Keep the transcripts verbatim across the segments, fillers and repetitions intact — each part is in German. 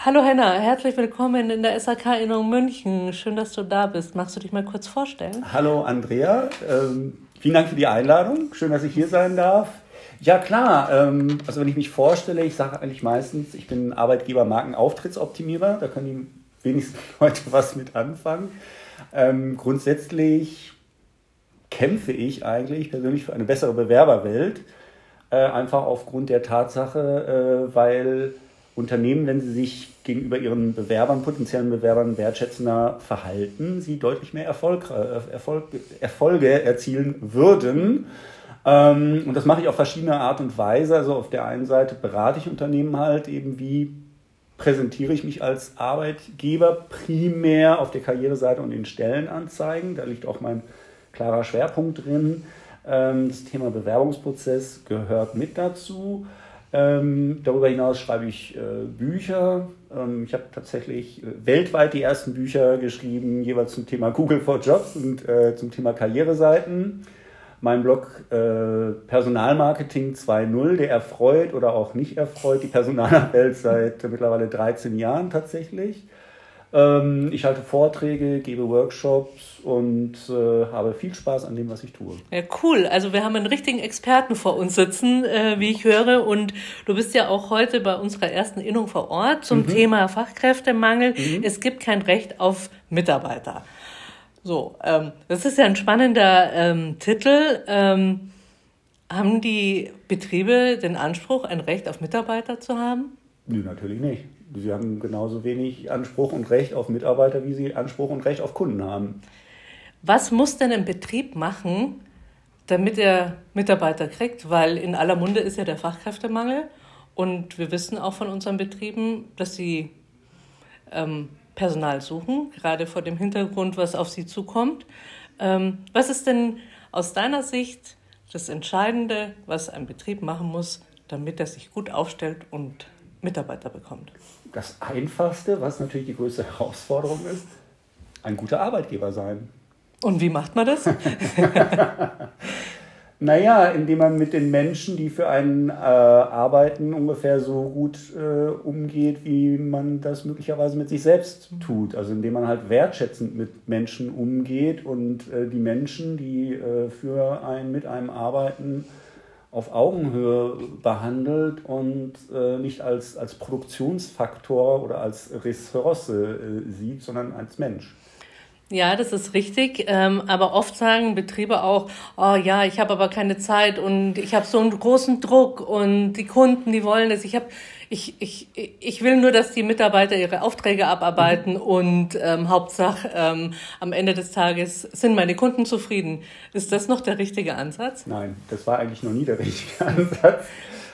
Hallo Henna, herzlich willkommen in der S A K-Innung München. Schön, dass du da bist. Magst du dich mal kurz vorstellen? Hallo Andrea, ähm, vielen Dank für die Einladung. Schön, dass ich hier sein darf. Ja klar, ähm, also wenn ich mich vorstelle, ich sage eigentlich meistens, ich bin Arbeitgeber-Marken-Auftrittsoptimierer. Da können die wenigsten Leute was mit anfangen. Ähm, grundsätzlich kämpfe ich eigentlich persönlich für eine bessere Bewerberwelt. Äh, einfach aufgrund der Tatsache, äh, weil Unternehmen, wenn sie sich gegenüber ihren Bewerbern, potenziellen Bewerbern wertschätzender verhalten, sie deutlich mehr Erfolg, Erfolg, Erfolge erzielen würden. Ähm, und das mache ich auf verschiedene Art und Weise. Also auf der einen Seite berate ich Unternehmen halt eben, wie präsentiere ich mich als Arbeitgeber, primär auf der Karriereseite und in Stellenanzeigen. Da liegt auch mein klarer Schwerpunkt drin. Ähm, das Thema Bewerbungsprozess gehört mit dazu. Ähm, darüber hinaus schreibe ich äh, Bücher. Ähm, ich habe tatsächlich äh, weltweit die ersten Bücher geschrieben, jeweils zum Thema Google for Jobs und äh, zum Thema Karriereseiten. Mein Blog äh, Personalmarketing zwei Punkt null, der erfreut oder auch nicht erfreut die Personalwelt seit mittlerweile dreizehn Jahren tatsächlich. Ähm, ich halte Vorträge, gebe Workshops und äh, habe viel Spaß an dem, was ich tue. Ja, cool. Also wir haben einen richtigen Experten vor uns sitzen, äh, wie ich höre. Und du bist ja auch heute bei unserer ersten Innung vor Ort zum mhm. Thema Fachkräftemangel. Mhm. Es gibt kein Recht auf Mitarbeiter. So, ähm, das ist ja ein spannender ähm, Titel. Ähm, haben die Betriebe den Anspruch, ein Recht auf Mitarbeiter zu haben? Nö, natürlich nicht. Sie haben genauso wenig Anspruch und Recht auf Mitarbeiter, wie sie Anspruch und Recht auf Kunden haben. Was muss denn ein Betrieb machen, damit er Mitarbeiter kriegt? Weil in aller Munde ist ja der Fachkräftemangel. Und wir wissen auch von unseren Betrieben, dass sie ähm, Personal suchen, gerade vor dem Hintergrund, was auf sie zukommt. Ähm, was ist denn aus deiner Sicht das Entscheidende, was ein Betrieb machen muss, damit er sich gut aufstellt und Mitarbeiter bekommt? Das Einfachste, was natürlich die größte Herausforderung ist, ein guter Arbeitgeber sein. Und wie macht man das? Naja, indem man mit den Menschen, die für einen äh, arbeiten, ungefähr so gut äh, umgeht, wie man das möglicherweise mit sich selbst tut. Also indem man halt wertschätzend mit Menschen umgeht und äh, die Menschen, die äh, für einen mit einem arbeiten, auf Augenhöhe behandelt und äh, nicht als, als Produktionsfaktor oder als Ressource äh, sieht, sondern als Mensch. Ja, das ist richtig. Ähm, aber oft sagen Betriebe auch, oh ja, ich habe aber keine Zeit und ich habe so einen großen Druck und die Kunden, die wollen das. Ich habe, ich, ich, ich will nur, dass die Mitarbeiter ihre Aufträge abarbeiten mhm. und ähm, Hauptsache ähm, am Ende des Tages sind meine Kunden zufrieden. Ist das noch der richtige Ansatz? Nein, das war eigentlich noch nie der richtige Ansatz.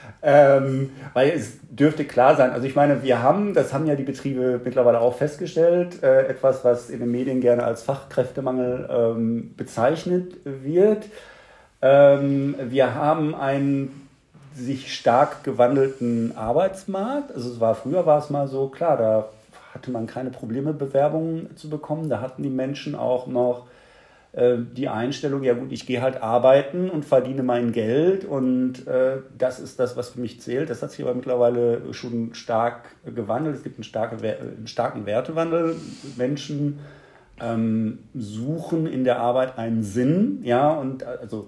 Ähm, weil es dürfte klar sein, also ich meine, wir haben, das haben ja die Betriebe mittlerweile auch festgestellt, äh, etwas, was in den Medien gerne als Fachkräftemangel ähm, bezeichnet wird. Ähm, wir haben einen sich stark gewandelten Arbeitsmarkt. Also es war früher war es mal so, klar, da hatte man keine Probleme, Bewerbungen zu bekommen. Da hatten die Menschen auch noch die Einstellung, ja gut, ich gehe halt arbeiten und verdiene mein Geld und äh, das ist das, was für mich zählt. Das hat sich aber mittlerweile schon stark gewandelt. Es gibt einen, starke, einen starken Wertewandel. Menschen ähm, suchen in der Arbeit einen Sinn, ja, und also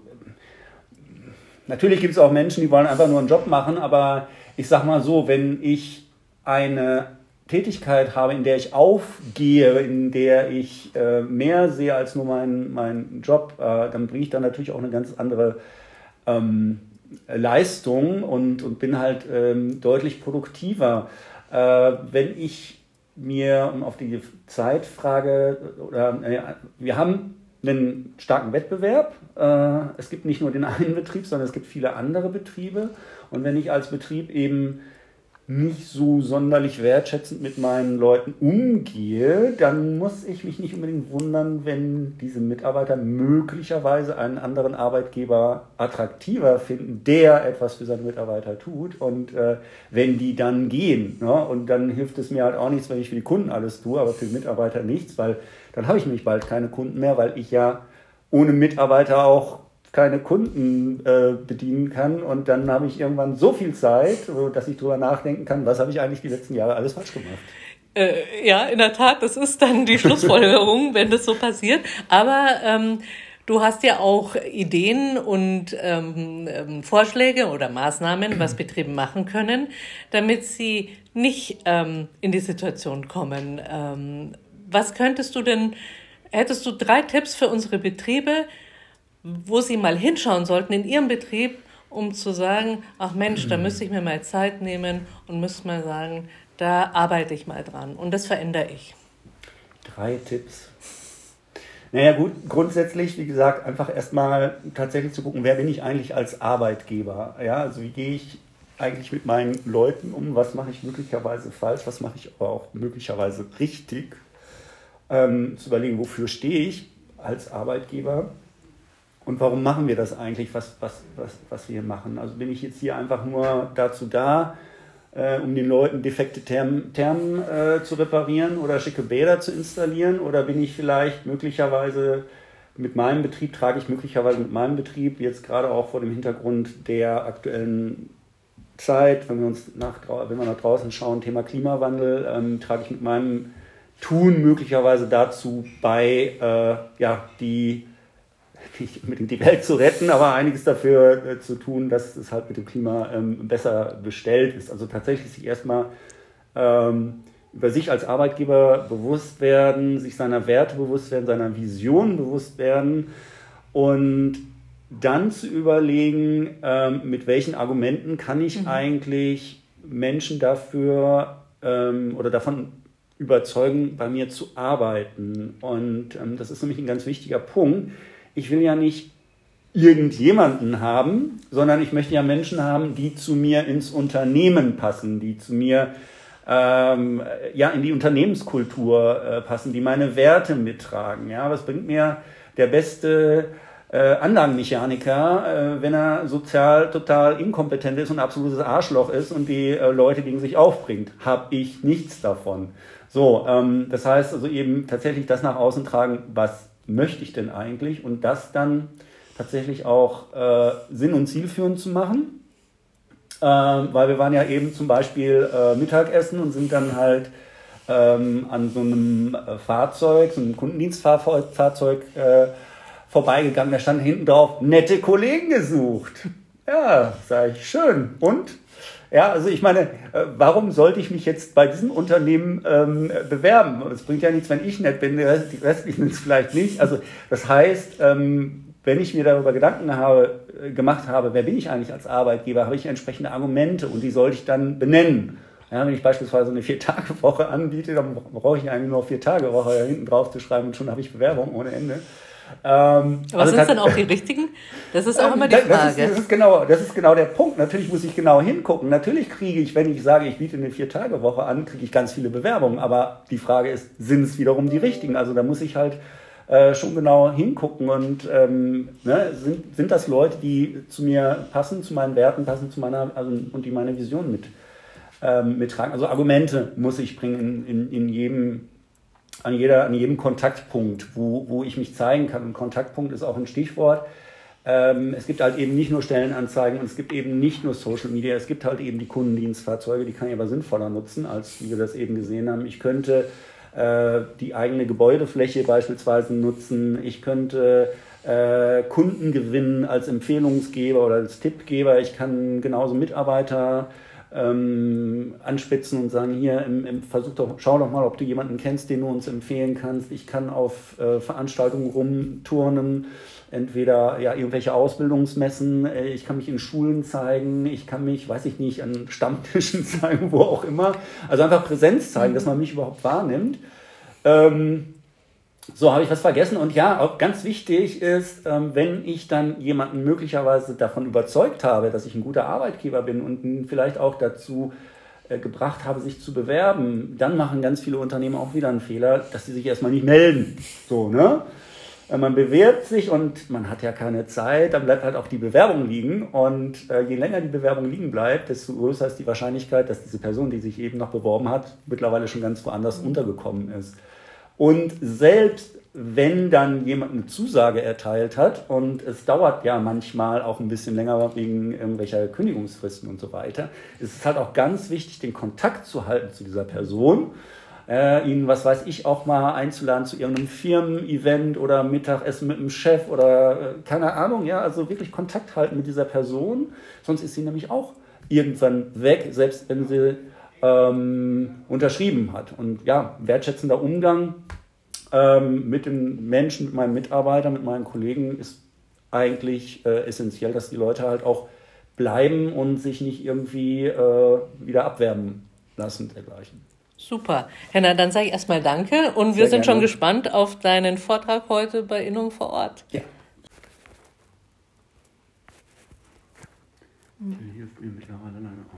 natürlich gibt es auch Menschen, die wollen einfach nur einen Job machen, aber ich sag mal so, wenn ich eine Tätigkeit habe, in der ich aufgehe, in der ich äh, mehr sehe als nur meinen mein Job, äh, dann bringe ich da natürlich auch eine ganz andere ähm, Leistung und, und bin halt ähm, deutlich produktiver. Äh, wenn ich mir, um auf die Zeitfrage, oder äh, wir haben einen starken Wettbewerb. Äh, es gibt nicht nur den einen Betrieb, sondern es gibt viele andere Betriebe. Und wenn ich als Betrieb eben nicht so sonderlich wertschätzend mit meinen Leuten umgehe, dann muss ich mich nicht unbedingt wundern, wenn diese Mitarbeiter möglicherweise einen anderen Arbeitgeber attraktiver finden, der etwas für seine Mitarbeiter tut. Und äh, wenn die dann gehen, ne, und dann hilft es mir halt auch nichts, wenn ich für die Kunden alles tue, aber für die Mitarbeiter nichts, weil dann habe ich nämlich bald keine Kunden mehr, weil ich ja ohne Mitarbeiter auch keine Kunden äh, bedienen kann. Und dann habe ich irgendwann so viel Zeit, dass ich drüber nachdenken kann, was habe ich eigentlich die letzten Jahre alles falsch gemacht. Äh, ja, in der Tat, das ist dann die Schlussfolgerung, wenn das so passiert. Aber ähm, du hast ja auch Ideen und ähm, ähm, Vorschläge oder Maßnahmen, was Betriebe machen können, damit sie nicht ähm, in die Situation kommen. Ähm, was könntest du denn, hättest du drei Tipps für unsere Betriebe, wo sie mal hinschauen sollten in ihrem Betrieb, um zu sagen, ach Mensch, da müsste ich mir mal Zeit nehmen und müsste mal sagen, da arbeite ich mal dran und das verändere ich. Drei Tipps. Naja gut, grundsätzlich, wie gesagt, einfach erstmal tatsächlich zu gucken, wer bin ich eigentlich als Arbeitgeber? Ja, also wie gehe ich eigentlich mit meinen Leuten um? Was mache ich möglicherweise falsch? Was mache ich aber auch möglicherweise richtig? Ähm, zu überlegen, wofür stehe ich als Arbeitgeber? Und warum machen wir das eigentlich, was, was, was, was wir machen? Also bin ich jetzt hier einfach nur dazu da, Äh, um den Leuten defekte Thermen, Thermen äh, zu reparieren oder schicke Bäder zu installieren? Oder bin ich vielleicht möglicherweise mit meinem Betrieb, trage ich möglicherweise mit meinem Betrieb, jetzt gerade auch vor dem Hintergrund der aktuellen Zeit, wenn wir uns nach, wenn wir nach draußen schauen, Thema Klimawandel, ähm, trage ich mit meinem Tun möglicherweise dazu bei, äh, ja, die nicht unbedingt die Welt zu retten, aber einiges dafür äh, zu tun, dass es halt mit dem Klima ähm, besser bestellt ist. Also tatsächlich sich erstmal ähm, über sich als Arbeitgeber bewusst werden, sich seiner Werte bewusst werden, seiner Vision bewusst werden und dann zu überlegen, ähm, mit welchen Argumenten kann ich mhm. eigentlich Menschen dafür ähm, oder davon überzeugen, bei mir zu arbeiten. Und ähm, das ist nämlich ein ganz wichtiger Punkt. Ich will ja nicht irgendjemanden haben, sondern ich möchte ja Menschen haben, die zu mir ins Unternehmen passen, die zu mir ähm, ja, in die Unternehmenskultur äh, passen, die meine Werte mittragen. Ja, was bringt mir der beste äh, Anlagenmechaniker, äh, wenn er sozial total inkompetent ist und ein absolutes Arschloch ist und die äh, Leute gegen sich aufbringt? Habe ich nichts davon. So, ähm, das heißt also eben tatsächlich das nach außen tragen, was möchte ich denn eigentlich, und das dann tatsächlich auch äh, sinn- und zielführend zu machen, ähm, weil wir waren ja eben zum Beispiel äh, Mittagessen und sind dann halt ähm, an so einem äh, Fahrzeug, so einem Kundendienstfahrzeug äh, vorbeigegangen, da stand hinten drauf, nette Kollegen gesucht. Ja, sage ich, schön. Und? Ja, also ich meine, warum sollte ich mich jetzt bei diesem Unternehmen ähm, bewerben? Es bringt ja nichts, wenn ich nett bin, die restlichen es vielleicht nicht. Also das heißt, ähm, wenn ich mir darüber Gedanken habe, gemacht habe, wer bin ich eigentlich als Arbeitgeber, habe ich entsprechende Argumente und die sollte ich dann benennen. Ja, wenn ich beispielsweise eine Vier-Tage-Woche anbiete, dann brauche ich eigentlich nur Vier-Tage-Woche hinten drauf zu schreiben und schon habe ich Bewerbung ohne Ende. Ähm, Was also sind denn auch die richtigen? Das ist auch ähm, immer die Frage. Das ist, das, ist genau, das ist genau der Punkt. Natürlich muss ich genau hingucken. Natürlich kriege ich, wenn ich sage, ich biete eine Vier-Tage-Woche an, kriege ich ganz viele Bewerbungen. Aber die Frage ist, sind es wiederum die richtigen? Also da muss ich halt äh, schon genau hingucken. Und ähm, ne, sind, sind das Leute, die zu mir passen, zu meinen Werten passen, zu meiner, also, und die meine Vision mit, ähm, mittragen? Also Argumente muss ich bringen in, in, in jedem An, jeder, an jedem Kontaktpunkt, wo, wo ich mich zeigen kann. Und Kontaktpunkt ist auch ein Stichwort. Ähm, es gibt halt eben nicht nur Stellenanzeigen und es gibt eben nicht nur Social Media, es gibt halt eben die Kundendienstfahrzeuge, die kann ich aber sinnvoller nutzen, als wie wir das eben gesehen haben. Ich könnte äh, die eigene Gebäudefläche beispielsweise nutzen, ich könnte äh, Kunden gewinnen als Empfehlungsgeber oder als Tippgeber, ich kann genauso Mitarbeiter Ähm, anspitzen und sagen, hier, im, im, versuch doch, schau doch mal, ob du jemanden kennst, den du uns empfehlen kannst. Ich kann auf äh, Veranstaltungen rumturnen, entweder ja, irgendwelche Ausbildungsmessen, äh, ich kann mich in Schulen zeigen, ich kann mich, weiß ich nicht, an Stammtischen zeigen, wo auch immer. Also einfach Präsenz zeigen, dass man mich überhaupt wahrnimmt. Ähm, So, habe ich was vergessen. Und ja, auch ganz wichtig ist, ähm, wenn ich dann jemanden möglicherweise davon überzeugt habe, dass ich ein guter Arbeitgeber bin und ihn vielleicht auch dazu äh, gebracht habe, sich zu bewerben, dann machen ganz viele Unternehmen auch wieder einen Fehler, dass sie sich erstmal nicht melden. So, ne? Äh, man bewirbt sich und man hat ja keine Zeit, dann bleibt halt auch die Bewerbung liegen. Und äh, je länger die Bewerbung liegen bleibt, desto größer ist die Wahrscheinlichkeit, dass diese Person, die sich eben noch beworben hat, mittlerweile schon ganz woanders mhm. untergekommen ist. Und selbst wenn dann jemand eine Zusage erteilt hat und es dauert ja manchmal auch ein bisschen länger wegen irgendwelcher Kündigungsfristen und so weiter, ist es halt auch ganz wichtig, den Kontakt zu halten zu dieser Person, äh, ihn, was weiß ich, auch mal einzuladen zu irgendeinem Firmen-Event oder Mittagessen mit dem Chef oder äh, keine Ahnung, ja, also wirklich Kontakt halten mit dieser Person, sonst ist sie nämlich auch irgendwann weg, selbst wenn sie ähm, unterschrieben hat. Und ja, wertschätzender Umgang mit den Menschen, mit meinen Mitarbeitern, mit meinen Kollegen ist eigentlich äh, essentiell, dass die Leute halt auch bleiben und sich nicht irgendwie äh, wieder abwerben lassen dergleichen. Super. Henna, dann sage ich erstmal Danke und wir Sehr sind gerne. Schon gespannt auf deinen Vortrag heute bei Innung vor Ort. Ja. Der hilft mir mittlerweile leider